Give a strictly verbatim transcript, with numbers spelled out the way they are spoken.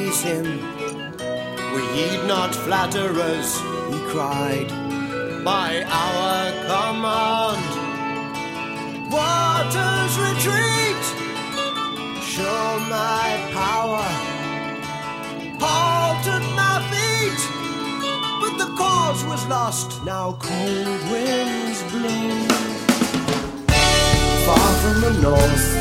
praise him. We heed not flatterers, he cried, by our command. Waters retreat, show my power. Halted my feet, but the cause was lost. Now cold winds blow. Far from the north,